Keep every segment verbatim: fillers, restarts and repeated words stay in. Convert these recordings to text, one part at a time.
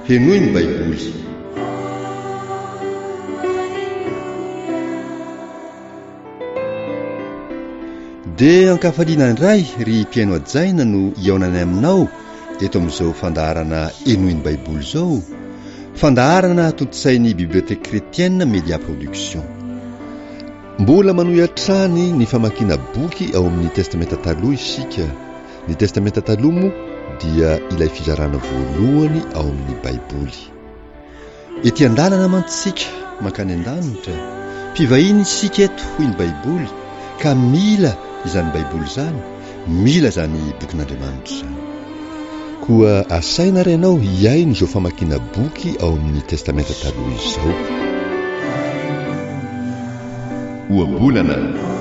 henoy ny baiboly. Dia ankafaliana indray ry mpiaino ajaina no iaonany aminao eto amin'izao fandaharana henoy ny baiboly izao, fandaharana tontosain'ny biblioteka kretienne Media Production. Mbola manohy hatrany ny famakiana boky ao amin'ny testamenta taloha isika. Ny testamenta taloha moa dia ilay fizarana voalohany ao amin'ny baiboly. Ety an-dalana mantsika mankany an-danitra, mpivahiny isika eto hoy ny baiboly, ka mila izany baiboly izany, mila izany bokin'Andriamanitra izany. Koa asaina renao hiaino izao famakiana boky ao amin'ny testamenta taloha izao. Ohabolana.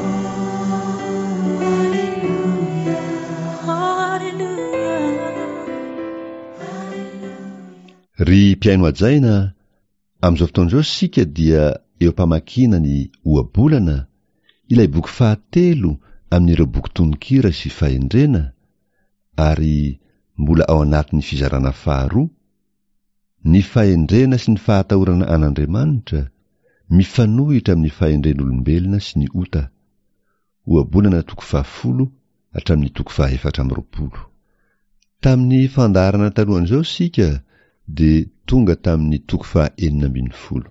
Ry mpiaino ajaina, amin'izao fotoan'izao sika dia eo mpamakiana ny ohabolana, ilay boky fahatelo amin'ireo boky tononkira sy fahendrena, ary mbola ao anatin'ny fizarana faharoa, ny fahendrena sy ny fahatahorana an'Andriamanitra mifanohitra amin'ny fahendren'olombelona sy ny ota. Ohabolana toko fahafolo hatramin'ny toko fahaefatra amby roapolo. Tamin'ny fandaharana talohan'izao sika dia tonga tamin'ny toko fahaenina ambin'ny folo.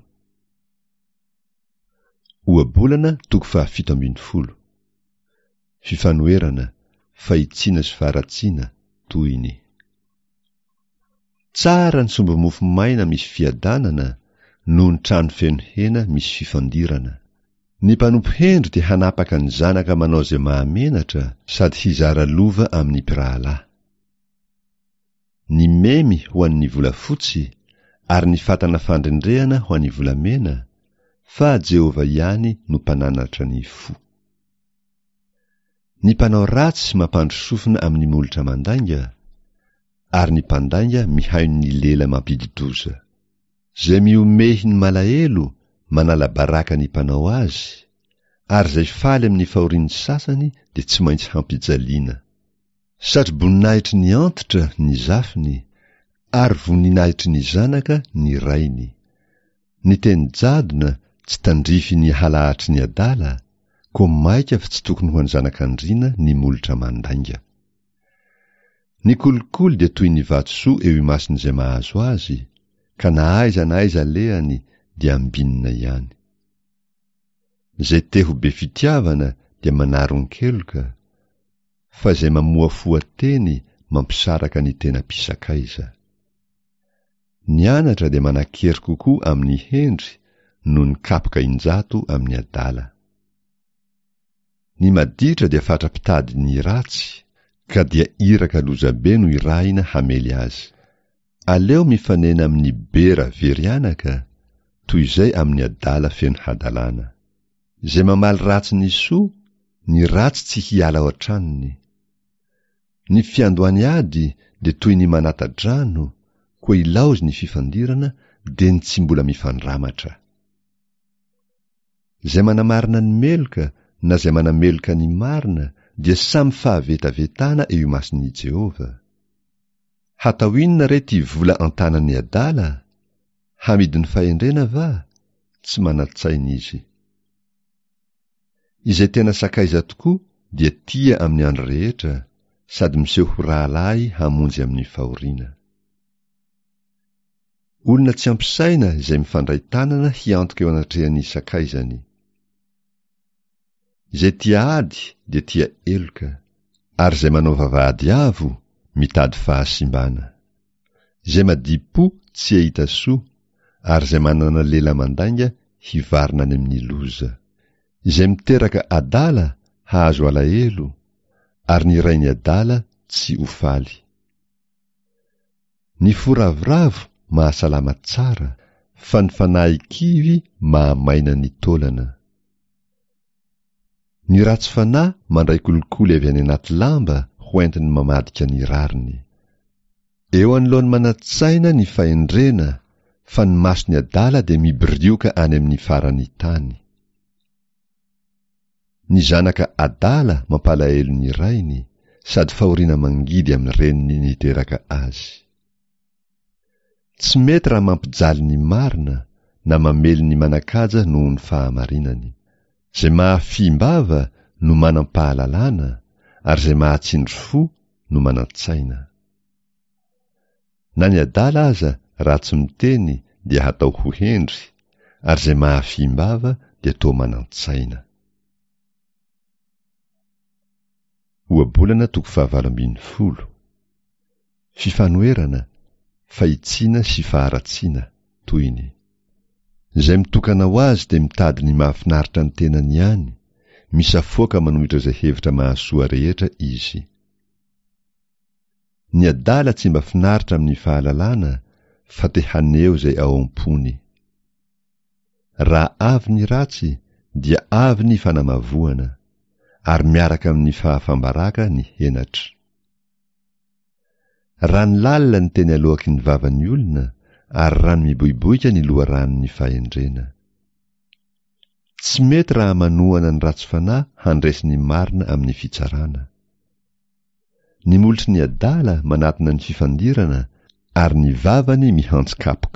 Ohabolana toko fahafito ambin'ny folo. Fifanoherana, fahitsiana sy faharatsiana toy ny: tsara ny somba mofo maina misy fiadanana noho ny trano feno hena misy fifandirana. Ny mpanompo hendry dia hanapaka ny zanaka manao izay mahamenatra sady hizara lova amin'ny mpirahalahy. Ny memy ho an'ny volafotsy ary ny fatana fandrendrehana ho an'ny volamena, fa Jehova ihany no mpananatra ny fo. Ny mpanao ratsy mampandro sofina amin'ny molotra mandainga, ary ny mpandainga mihaino ny lela mampididoza. Zay miomehy ny malahelo manala baraka ny mpanao azy, ary zay faly amin'ny fahorian'ny sasany dia tsy maintsy hampijaliana. Satria voninahitry ny antitra ny zafiny, ary voninahitry ny zanaka ny rainy. Ny teny jadona tsy tandrify ny halahatry ny adala, koa maika fa tsy tokony ho any zanak'andriana ny molotra mandainga. Ny kolikoly dia toy ny vatosoa eo imasin'izay mahazo azy, ka na aiza na aiza lehany dia ambinina ihany. Zay te ho be fitiavana dia manaron-keloka, fa zay mamoafoa teny mampisaraka ny tena mpisakaiza. Ny anatra dia manan-kery kokoa amin'ny hendry noho ny kapoka injato amin'ny adala. Ny maditra dia fatra-pitady ny ratsy, ka dia iraka lozabe no irahina hamely azy. Aleo mifanena amin'ny bera verianaka, toy izay amin'ny adala feno hadalana. Zay mamaly ratsy ny soa, ny ratsy tsy hiala ao an-tranony. Ny fiandohany ady dia toy ny manata-drano, koa ilaozy ny fifandirana dia ny tsy mbola mifandramatra. Zay manamarina ny meloka na zay manameloka ny marina dia samy fahavetavetana eo imasin'i Jehova. Hatao inona re ty vola an-tanany adala? Hamidiny fahendrena va? Tsy manatsaina izy. Izay tena sakaiza tokoa dia tia amin'ny andro rehetra, sady miseho ho rahalahy hamonjy amin'ny fahoriana. Olona tsy ampisaina izay mifandray tanana hiantoka eo anatrehan'ny sakaizany. Izay tia ady dia tia eloka, ary izay manao vavahady avo mitady fahasimbana. Izay madipo tsy ahita soa, ary izay manana lela mandainga hivarina any amin'ny loza. Izay miteraka adala hahazo alahelo, ary ny rainy adala tsy ho faly. Ny foravoravo mahasalama tsara, fa ny fanahy kivy mahamaina ny taolana. Ny ratsy fanahy mandray kolikoly avy any anaty lamba ho entiny mamadika ny rariny. Eo anoloany manatsaina ny fahendrena, fa ny masony adala dia miborioka any amin'ny farany tany. Ny zanaka adala mampalahelo ny rainy, sady fahoriana mangidy amin'ny reniny niteraka azy. tsy mety raha mampijaly ny marina na mamely ny manakaja noho ny fahamarinany. Zay mahafim-bava no manam-pahalalana, ary zay mahatsindry fo no manan-tsaina. Na ny adala aza raha tsy miteny dia hatao ho hendry, ary zay mahafim-bava dia toa manan-tsaina. Ohabolana toko fahavalo ambin'ny folo. Fifanoerana, fahitsiana sy faharatsiana toy ny: zay mitokana ho azy dia mitady ny mahafinaritra ny tenany ihany, misafoaka manohitra izay hevitra mahasoa rehetra izy. Ny adala tsy mba finaritra amin'ny fahalalana, fa te haneo izay ao am-pony. Raha avy ny ratsy dia avy ny fanamavoana, ary miaraka amin'ny fahafambaraka ny henatra. Rano lalina ny teny alohaky ny vavan'ny olona, ary rano miboiboika ny loharanon'ny fahendrena. Tsy mety raha manohana ny ratsy fanahy handresy ny marina amin'ny fitsarana. Ny molotry ny adala manatona ny fifandirana, ary ny vavany mihantsikapoka.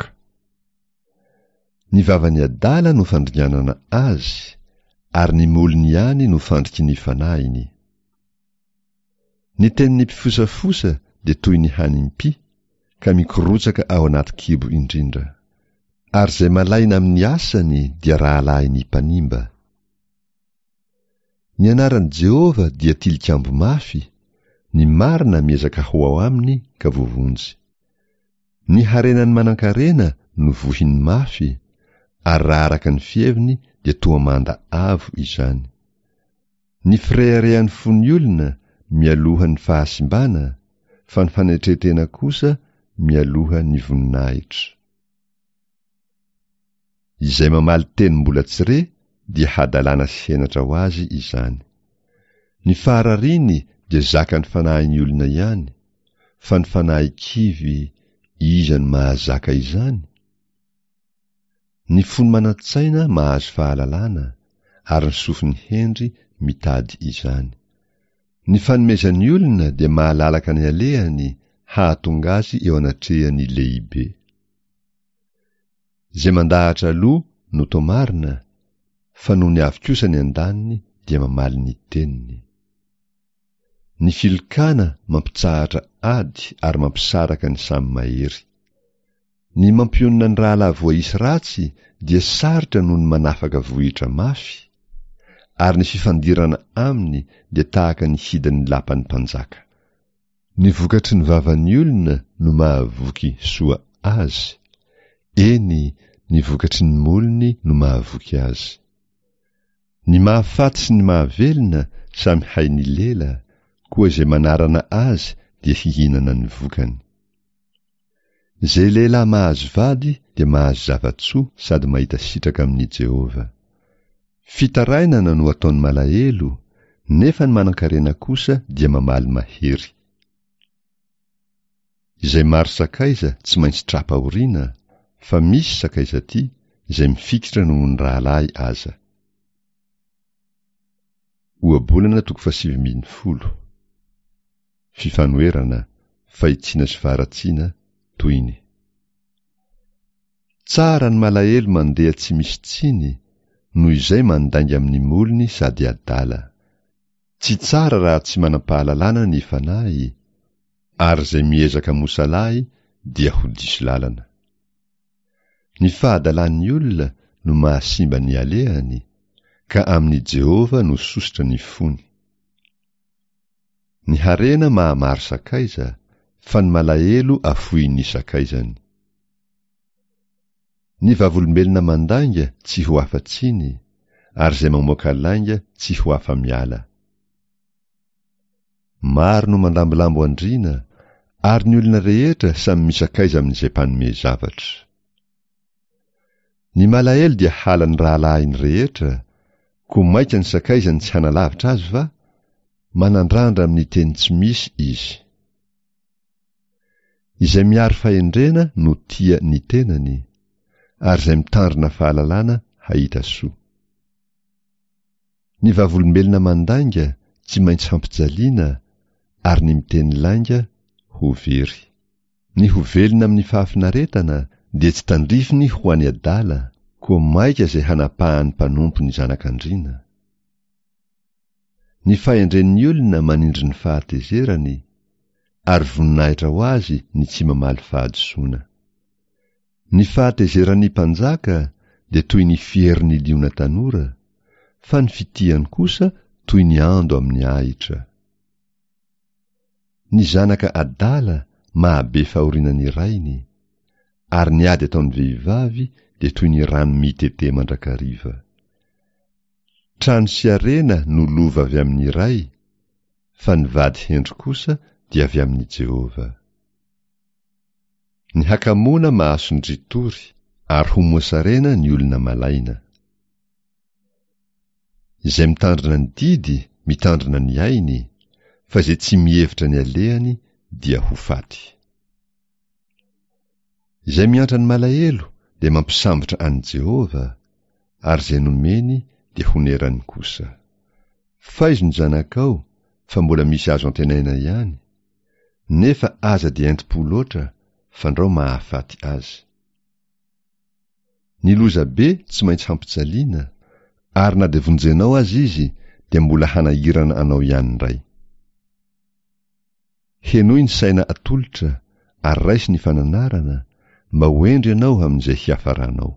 Ny vavan'ny adala no fandringanana azy, ary ny molony ihany no fandriky ny fanahiny. Ny tenin'ny mpifosafosa dia toy ny hanimpi, ka mikorotsaka ao anaty kibo indrindra, ary zay malaina amin'ny asany dia rahalahy ny mpanimba. Ny anaran'i Jehova dia tilikambo mafy, ny marina miezaka ho ao aminy ka vovonjy. Ny harenany manan-karena no vohiny mafy, ary raha araka ny fieviny dia toa manda avo izany. Ny fireharehan'ny fon'ny olona mialoha ny fahasimbana, fa ny fanetretena kosa mialoha ny voninahitra. Izay mamaly teny mbola tsire dia hadalana sy henatra ho azy izany. Ny faharariany dia zaka ny fanahin'ny olona ihany, fa ny fanahy kivy iza ny mahazaka izany? Ny fony manan-tsaina mahazo fahalalana, ary ny sofiny hendry mitady izany. Ny fanomezan'ny olona dia mahalalaka ny alehany, hahatonga azy eo anatrehany lehibe. Zay mandahatra aloha no toa marina, fa noho ny avy kosa ny andaniny dia mamaly ny teniny. Ny filokana mampitsahatra ady ary mampisaraka ny samy mahery. Ny mampionona ny rahalahy voaisy ratsy dia sarotra noho ny manafaka vohitra mafy, ary ny fifandirana aminy dia tahaka ny hidan'ny lapan'ny mpanjaka. Ny vokatry ny vavan'ny olona no mahavoky soa azy, eny ny vokatry ny molony no mahavoky azy. Ny mahafaty sy ny mahavelona samy hay ny lela, koa izay manarana azy dia hihinana ny vokany. Zay lehilahy mahazo vady dia mahazo zavatsoa sady mahita sitraka amin'ny Jehova. Fitarainana no ataony malahelo, nefa ny manan-karena kosa dia mamaly mahery. Izay maro sakaiza tsy maintsy trapa aoriana, fa misy sakaiza ty izay mifikitra noho ny rahalahy aza. Ohabolana toko fasivy ambin'ny folo. Fifanoerana, fahitsiana sy faharatsiana toy ny: tsara ny malahelo mandeha tsy misy tsiny, noho izay mandainga amin'ny molony sady adala. Tsy tsara raha tsy manam-pahalalana ny fanahy, ary zay miezaka mosalahy dia ho diso lalana. Ny fahadalan'ny olona no mahasimba ny alehany, ka amin'ny Jehova no sositra ny fony. Ny harena mahamaro sakaiza, fa ny malahelo afoy ny sakaizany. Ny vavolombelona mandanga tsy ho afa-tsiny, ary zay mamoaka lainga tsy ho afa-miala. Maro no mandambilambo andrina, ary ny olona rehetra samy misakaiza amin'izay mpanome zavatra. Ny malahelo dia halan'ny rahalahiny rehetra, ko maika ny sakaizany tsy hanalavitra azy va? Manandrandra amin'ny teny tsy misy izy. Izay miaro fahendrena no tia ny tenany, ary izay mitandrina fahalalana hahita soa. Ny vavolombelona mandanga tsy maintsy hampijaliana, ary ny miteny lainga ho very. Ny ho velona amin'ny fahafinaretana dia tsy tandrifiny ho any adala, koa maika izay hanapahan'ny mpanompo ny zanak'andriana. Ny fahendren'ny olona manindry ny fahatezerany, ary voninahitra ho azy ny tsy mamaly fahadisoana. Ny fahatezeran'ny mpanjaka dia toy ny fierin'ny liona tanora, fa ny fitiany kosa toy ny ando amin'ny ahitra. Ny zanaka adala mahabe fahorinan'ny rainy, ary ny ady ataon'ny vehivavy dia toy ny rano mitete mandrakariva. Trano sy arena no lova avy amin'ny ray, fa ny vady hendry kosa dia avy amin'ny Jehova. Ny hakamoana mahaso ny ritory, ary ho moasarena ny olona malaina. Izay mitandrina ny didy, mitandrina ny ainy, fa izay tsy mihevitra ny alehany dia ho faty. Izay miantra ny malahelo dia mampisambotra an'i Jehova, ary izay nomeny dia honerany kosa. Faizo ny zanakao, fa mbola misy azo antenaina ihany, nefa aza dia enti-po loatra, fandrao mahafaty azy. Ny loza be tsy maintsy hampijaliana, ary na dia vonjenao azy izy dia mbola hanahirana anao ihany indray. Henoy ny saina atolotra, ary raisy ny fananarana, mba hoendry ianao amin'izay hiafaranao.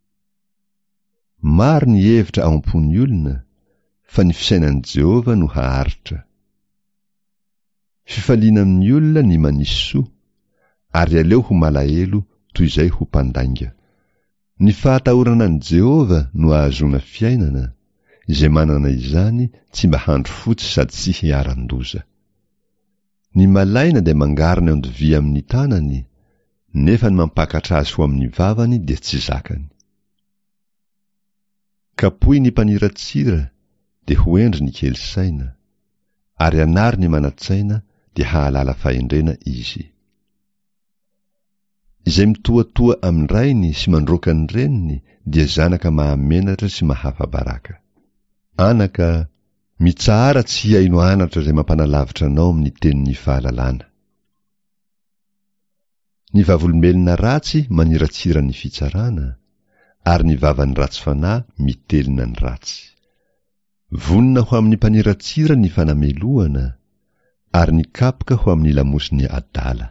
Maro ny hevitra ao am-pon'ny olona, fa ny fisainan'i Jehova no haharitra. Fifaliana amin'ny olona ny manisy soa, ary aleo ho malahelo toy izay ho mpandainga. Ny fahatahorana an'i Jehova no ahazoana fiainana, izay manana izany tsy mba handro fotsy sady tsy hiaran-doza. Ny malaina dia mangarina ondovia amin'ny tanany, nefa ny mampakatra azy ho amin'ny vavany dia tsy zakany. Kapohy ny mpaniratsira dia ho endry ny kely saina, ary anary ny manatsaina dia hahalala fahendrena izy. Izay mitoatoa amin'ny rainy sy mandroaka ny reniny dia zanaka mahamenatra sy mahafa-baraka. Anaka, mitsahara tsy hiaino anatra izay mampanalavitra anao amin'ny tenin'ny fahalalana. Ny vavolombelona ratsy maniratsira ny fitsarana, ary ny vavan'ny ratsy fanahy mitelina ny ratsy. Vonina ho amin'ny mpaniratsira ny fanameloana, ary ny kapoka ho amin'ny lamosiny adala.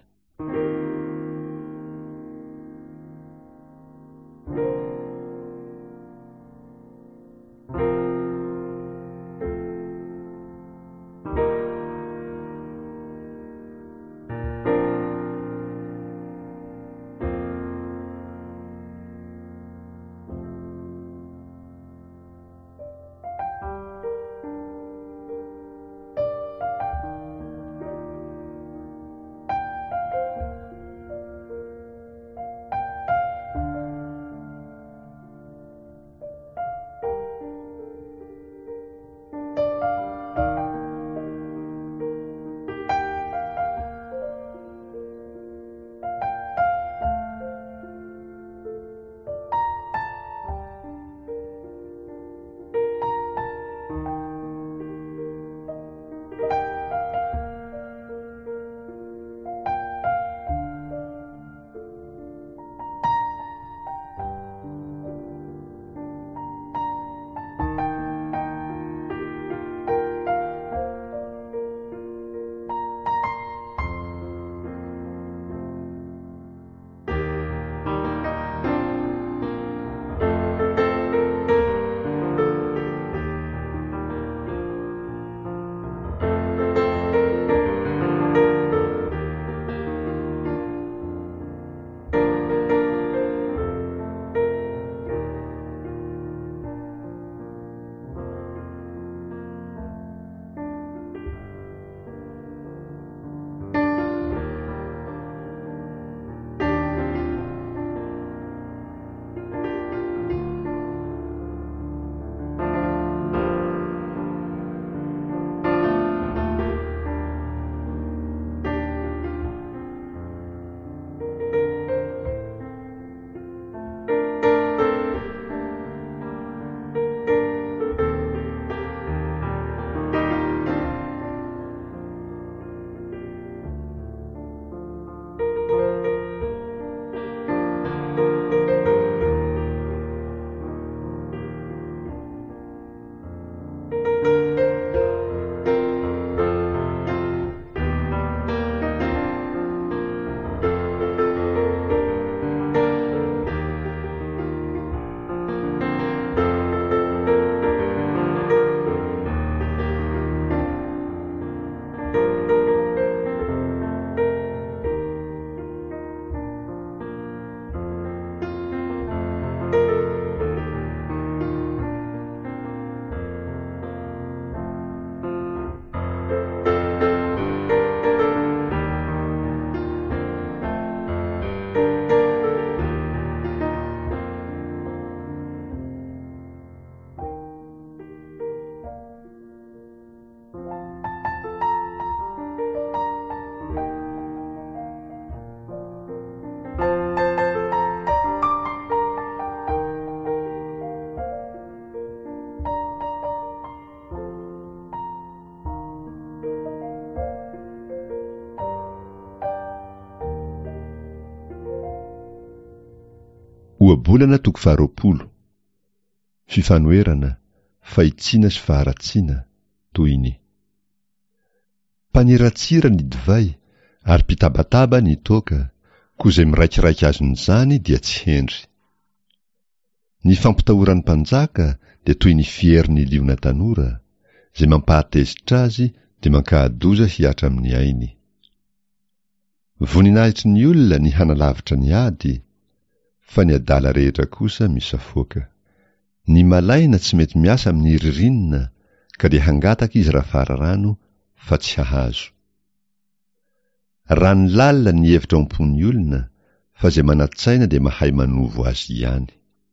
Ohabolana toko faharoapolo. Fifanoerana, fahitsiana sy faharatsiana toy ny: mpaniratsira ny divay ary mpitabataba ny toaka, koa izay miraikiraiky azon'izany dia tsy hendry. Ny fampitahoran'ny mpanjaka dia toy ny fierin'ny liona tanora, izay mampahatezitra azy dia mankahadoza hiatra amin'ny ainy. Voninahitry ny olona ny hanalavitra ny ady, fa ny adala rehetra kosa misafoaka. Ny malaina tsy mety miasa amin'ny ririnina, ka dia hangataka izy raha fararano fa tsy hahazo. Raha ny lalina ny hevitra am-pon'ny olona, fa izay manatsaina dia mahay manovo azy ihany.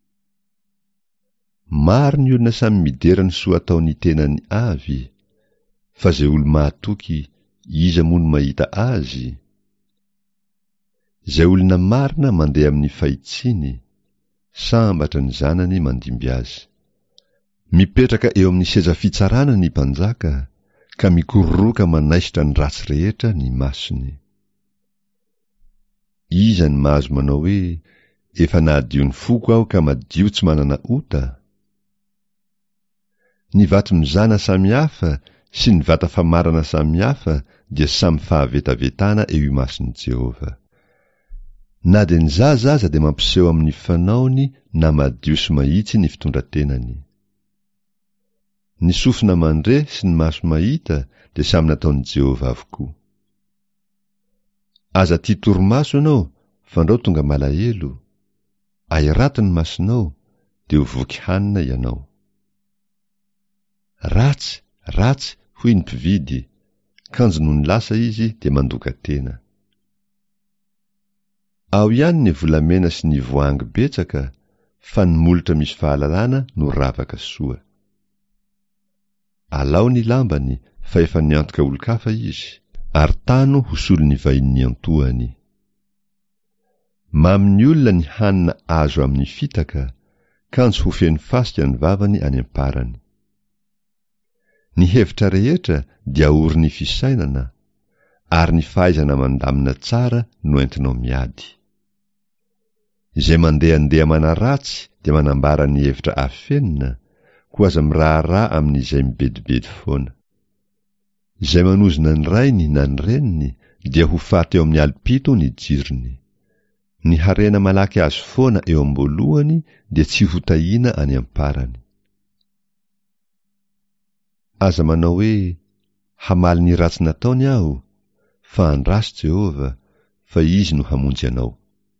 Maro ny olona samy midera ny soa ataony tenany avy, fa izay olo mahatoky iza moa no mahita azy? Izay olona marina mandeha amin'ny fahitsiny, sambatra ny zanany mandimby azy. Mipetraka eo amin'ny seza fitsarana ny mpanjaka, ka mikororoka manaisitra ny ratsy rehetra ny masony. Iza ny mahazo manao hoe efa nahadio ny foko aho ka madio tsy manana ota? Ny vato mizana samy hafa sy ny vata famarana samy hafa dia samy fahavetavetana eo imason'i Jehova. Na dia ny zaza aza dia mampiseho amin'ny fanaony na madio sy mahitsy ny fitondrantenany. Ny sofina mandre sy ny maso mahita dia samy nataon'i Jehova avokoa. Aza tia torimaso ianao, fandrao tonga malahelo. Airato ny masonao, dia ho voky hanina ianao. Ratsy, ratsy, hoy ny mpividy, kanjo noho ny lasa izy dia mandoka tena. Ao ihany ny volamena sy ny voangy betsaka, fa ny molotra misy fahalalana no ravaka soa. Alao ny lambany, fa efa niantoka olo-kafa izy, ary tano hosolo ny vahin'ny antohany. Mamy olona ny hanina azo amin'ny fitaka, kanjo ho feno fasika ny vavany any amparany. Ny hevitra rehetra dia ory ny fisainana, ary ny fahaizana mandamina tsara no entinao miady. Izay mandehandeha manaratsy dia manambara ny hevitra afenina, koa aza miraharaha amin'izay mibedibedy foana. Izay manozona ny rainy na ny reniny dia ho faty eo amin'ny alipito ny jirony. Ny harena malaky azo foana eo am-boalohany dia tsy ho tahiana any amparany. Aza manao hoe hamaly ny ratsy nataony aho, fa andraso Jehova, fa izy no hamonjy anao.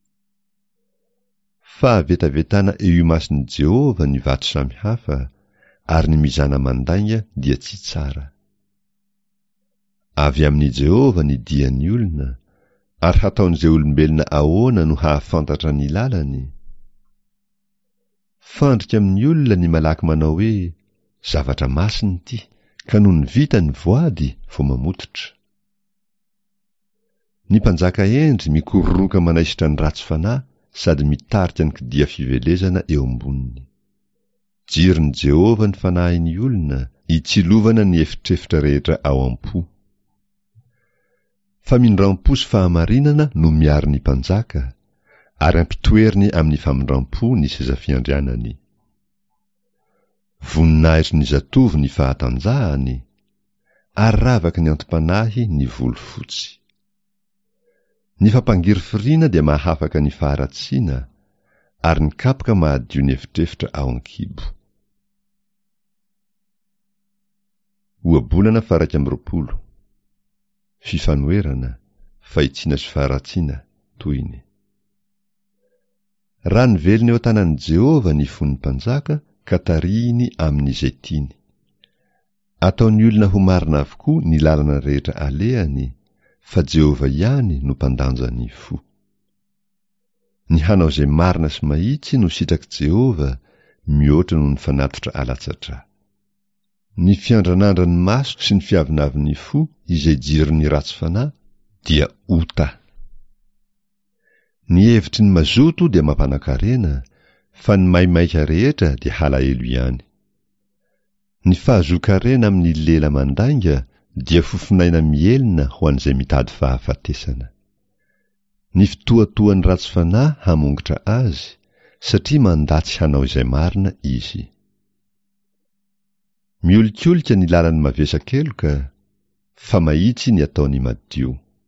Fahavetavetana eo imason'i Jehova ny vato samy hafa, ary ny mizana mandainga dia tsy tsara. Avy amin'ny Jehova ny dian'ny olona, ary hataon'izay olombelona ahoana no hahafantatra ny lalany. Fandrika amin'ny olona ny malaky manao hoe zavatra masiny ity, ka noho ny vita ny voady vao mamototra. Ny mpanjaka endry mikororoka manaisitra ny ratsy fanahy, sady mitarika ny kidia fivelezana eo amboniny. Jirin'i Jehova ny fanahin'ny olona, hitsilovana ny efitrefitra rehetra ao am-po. Famindram-po sy fahamarinana no miaro ny mpanjaka, ary ampitoeriny amin'ny famindram-po ny seza fiandrianany. Voninahitry ny zatovo ny fahatanjahany, ary ravaka ny antom-panahy ny volo fotsy. Ny fampangiry firiana dia mahafaka ny faharatsiana, ary ny kapoka mahadio ny efitrefitra ao an-kibo. Ohabolana faha amby roapolo. Fifanoerana, fahitsiana sy faharatsiana toy ny: raha ny velona eo an-tanan'i Jehova ny fon'ny mpanjaka, ka tarihiny amin'izay tiany. Ataony olona ho marina avokoa ny lalana rehetra alehany, fa Jehova ihany no mpandanjany fo. Ny hanao izay marina sy mahitsy no sitraky Jehova, mihoatra noho ny fanatotra alatsatra. Ny fiandranandra ny maso sy ny fiavinavin'ny fo izay jirin'ny ratsy fanahy dia ota. Ny hevitry ny mazoto dia mampanankarena, fa ny maimaika rehetra dia halahelo ihany. Ny fahazokarena amin'ny lela mandainga dia fofinaina mielina ho an'izay mitady fahafatesana. Ny fitoatoan'ny ratsy fanahy hamongotra azy, satria mandatsy hanao izay marina izy. Miolikolika ny lalany mavesakeloka, fa mahitsy ny ataony madio.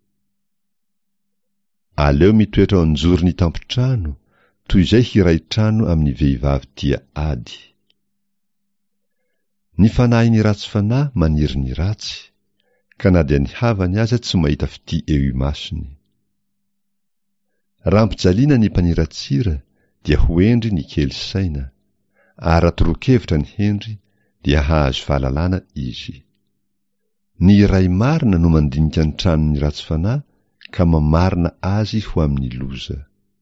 Aleo mitoetra ao anjory ny tampotrano, toy izay hiray trano amin'ny vehivavy tia ady. Ny fanahy ny ratsy fanahy maniry ny ratsy, ka na dia ny havany aza tsy mahita fity eo imasony. Rampijaliana ny mpaniratsira dia hoendry ny kely saina, ary atoroakevitra ny hendry dia hahazo fahalalana izy. Ny iray marina no mandinika ny tranony ratsy fanahy ka mamarina azy ho amin'ny loza.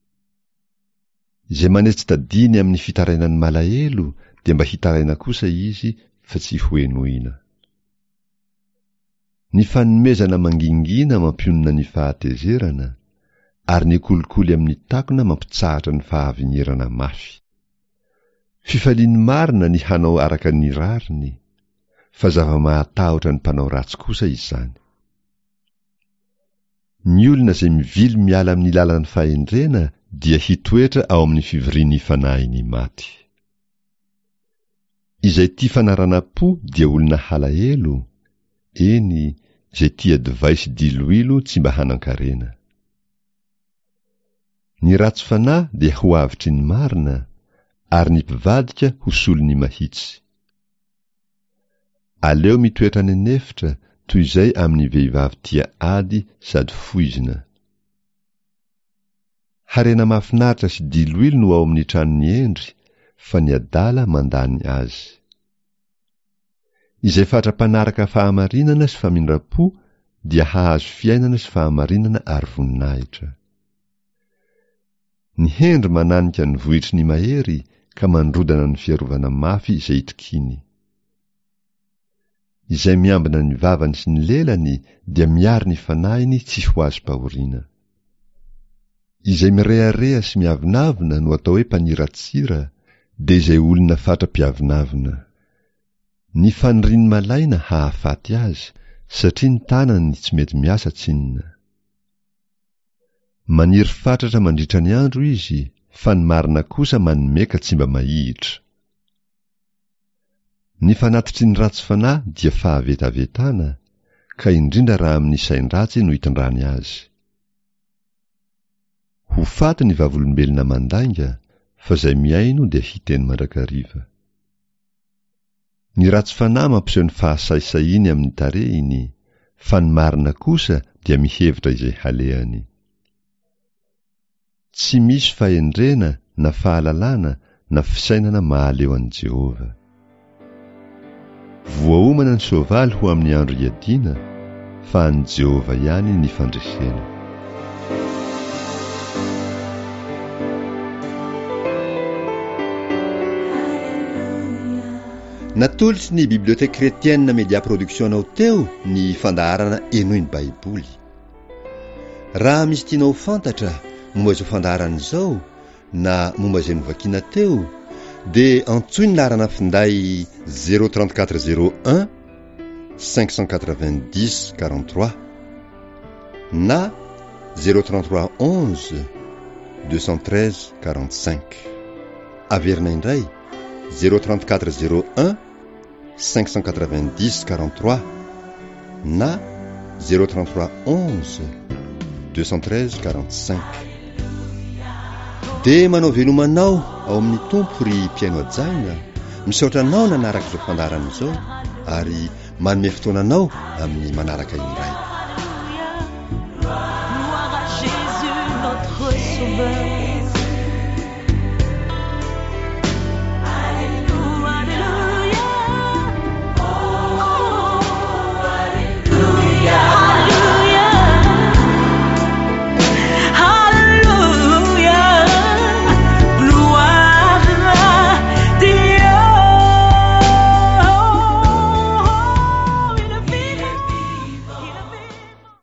Izay manetsi-tadiny amin'ny fitarainany malahelo dia mba hitaraina kosa izy fa tsy hoenoina. Ny fanomezana mangingina mampionona ny fahatezerana, ary ny kolikoly amin'ny takona mampitsahatra ny fahavinyerana mafy. Fifaliany marina ny hanao araka ny rariny, fa zava-mahatahotra ny mpanao ratsy kosa izany. Ny olona izay mivily miala amin'ny lalan'ny fahendrena dia hitoetra ao amin'ny fivoriany fanahiny maty. Izay tia fanaranam-po dia olona halahelo, eny izay tia divay sy diloilo tsy mba hanan-karena. Ny ratsy fanahy dia ho avitry ny marina, ary ny mpivadika ho solony mahitsy. Aleo mitoetra ny anefitra toy izay amin'ny vehivavy tia ady sady foizina. Harena mahafinaritra sy diloilo no ao amin'ny tranony endry, fa ny adala mandany azy. Izay fatra-panaraka fahamarinana sy famindram-po dia hahazo fiainana sy fahamarinana ary voninahitra. Ny hendry mananika ny vohitry ny mahery ka mandrodana ny fiarovana mafy izay itokiny. Izay miambina ny vavany sy ny lelany dia miary ny fanahiny tsy ho azo pahoriana. Izay mirehareha sy miavinavina no atao hoe mpaniratsira, dia izay olona fatra-piavinavina. Ny faniriny malaina hahafaty azy, satria ny tanany tsy mety miasa tsinona. Maniry fatratra mandritra ny andro izy, fa ny marina kosa manomeka tsy mba mahihitra. Ny fanatitry ny ratsy fanahy dia fahavetavetana, ka indrindra raha amin'ny sain-dratsy no hitondrany azy. Ho faty ny vavolombelona mandainga, fa izay miaino dia hiteny mandrakariva. Ny ratsy fanahy mampiseho ny fahasahisahiany amin'ny tarehiny, fa ny marina kosa dia mihevitra izay halehany. Tsy misy fahendrena, na fahalalana, na fisainana mahaleo an' Jehova. Voaomana ny soavaly ho amin'ny andro iadiana, fa an' Jehova ihany ny fandresena. Natolotry ny biblioteka kretienne Media Production anao teo ny fandaharana eno ny Baiboly. Raha misy tianao fantatra momba izao fandaharana izao na momba izay novakiana teo, dia antsoy ny laharana finday zéro trente-quatre zéro un cinq cent quatre-vingt-dix quarante-trois na zéro trente-trois onze deux cent treize quarante-cinq. Averina indray zéro trente-quatre zéro un cinq cent quatre-vingt-dix quarante-trois na zéro trente-trois onze deux cent treize quarante-cinq. Dia manao velomanao ao amin'ny tompo ry mpiaino ajaina, misaotra anao nanaraka izao fandaharana izao, ary manome fotoananao amin'ny manaraka indray.